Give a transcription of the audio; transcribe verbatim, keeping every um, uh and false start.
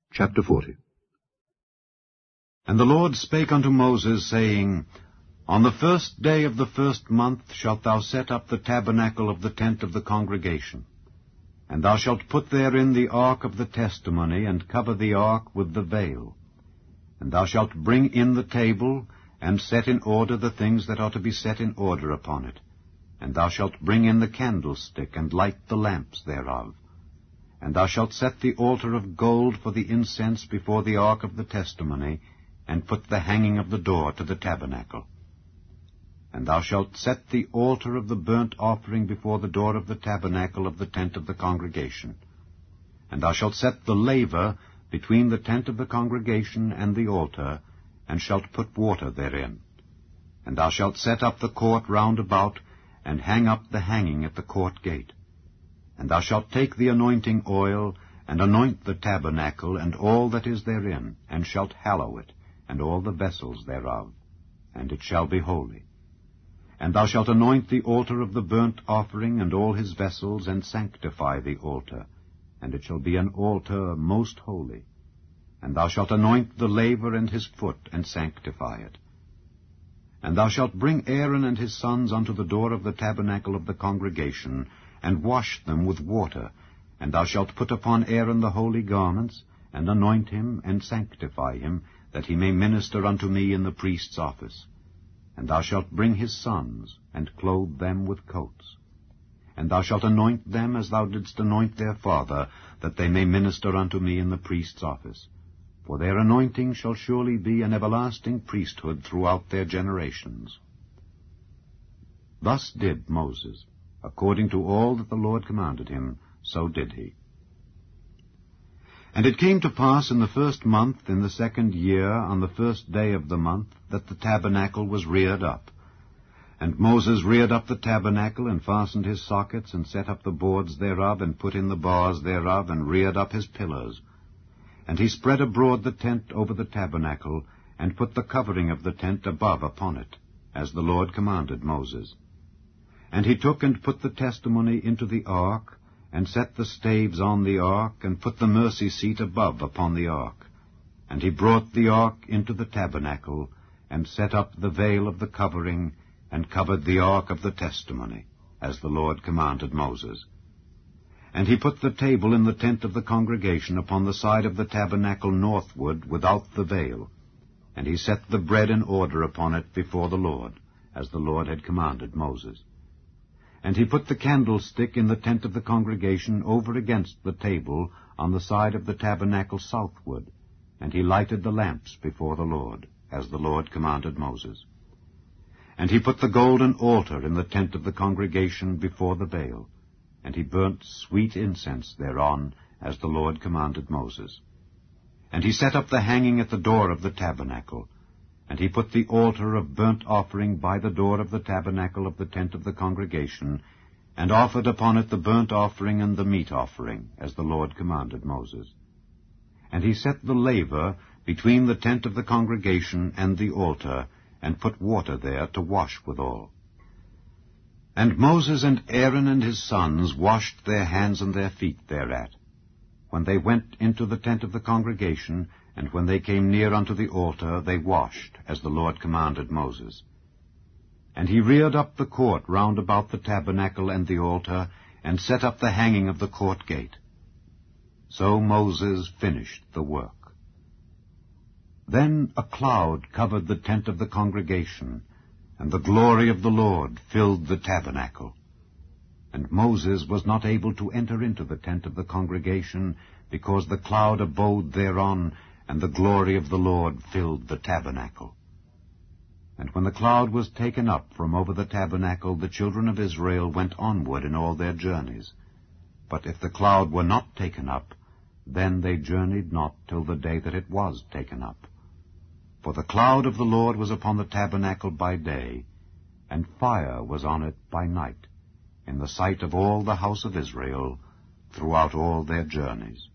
Chapter forty. And the Lord spake unto Moses, saying, On the first day of the first month shalt thou set up the tabernacle of the tent of the congregation. And thou shalt put therein the ark of the testimony, and cover the ark with the veil. And thou shalt bring in the table, and set in order the things that are to be set in order upon it. And thou shalt bring in the candlestick, and light the lamps thereof. And thou shalt set the altar of gold for the incense before the ark of the testimony, and put the hanging of the door to the tabernacle. And thou shalt set the altar of the burnt offering before the door of the tabernacle of the tent of the congregation. And thou shalt set the laver between the tent of the congregation and the altar, and shalt put water therein. And thou shalt set up the court round about, and hang up the hanging at the court gate. And thou shalt take the anointing oil, and anoint the tabernacle, and all that is therein, and shalt hallow it, and all the vessels thereof, and it shall be holy. And thou shalt anoint the altar of the burnt offering, and all his vessels, and sanctify the altar, and it shall be an altar most holy. And thou shalt anoint the laver and his foot, and sanctify it. And thou shalt bring Aaron and his sons unto the door of the tabernacle of the congregation, and wash them with water. And thou shalt put upon Aaron the holy garments, and anoint him, and sanctify him, that he may minister unto me in the priest's office. And thou shalt bring his sons, and clothe them with coats. And thou shalt anoint them as thou didst anoint their father, that they may minister unto me in the priest's office. For their anointing shall surely be an everlasting priesthood throughout their generations. Thus did Moses. According to all that the Lord commanded him, so did he. And it came to pass in the first month, in the second year, on the first day of the month, that the tabernacle was reared up. And Moses reared up the tabernacle, and fastened his sockets, and set up the boards thereof, and put in the bars thereof, and reared up his pillars. And he spread abroad the tent over the tabernacle, and put the covering of the tent above upon it, as the Lord commanded Moses. And he took and put the testimony into the ark, and set the staves on the ark, and put the mercy seat above upon the ark. And he brought the ark into the tabernacle, and set up the veil of the covering, and covered the ark of the testimony, as the Lord commanded Moses. And he put the table in the tent of the congregation upon the side of the tabernacle northward, without the veil. And he set the bread in order upon it before the Lord, as the Lord had commanded Moses. And he put the candlestick in the tent of the congregation over against the table on the side of the tabernacle southward, and he lighted the lamps before the Lord, as the Lord commanded Moses. And he put the golden altar in the tent of the congregation before the veil, and he burnt sweet incense thereon, as the Lord commanded Moses. And he set up the hanging at the door of the tabernacle, and he put the altar of burnt offering by the door of the tabernacle of the tent of the congregation, and offered upon it the burnt offering and the meat offering, as the Lord commanded Moses. And he set the laver between the tent of the congregation and the altar, and put water there to wash withal. And Moses and Aaron and his sons washed their hands and their feet thereat, when they went into the tent of the congregation, and when they came near unto the altar, they washed, as the Lord commanded Moses. And he reared up the court round about the tabernacle and the altar, and set up the hanging of the court gate. So Moses finished the work. Then a cloud covered the tent of the congregation, and the glory of the Lord filled the tabernacle. And Moses was not able to enter into the tent of the congregation, because the cloud abode thereon, and the glory of the Lord filled the tabernacle. And when the cloud was taken up from over the tabernacle, the children of Israel went onward in all their journeys. But if the cloud were not taken up, then they journeyed not till the day that it was taken up. For the cloud of the Lord was upon the tabernacle by day, and fire was on it by night, in the sight of all the house of Israel, throughout all their journeys.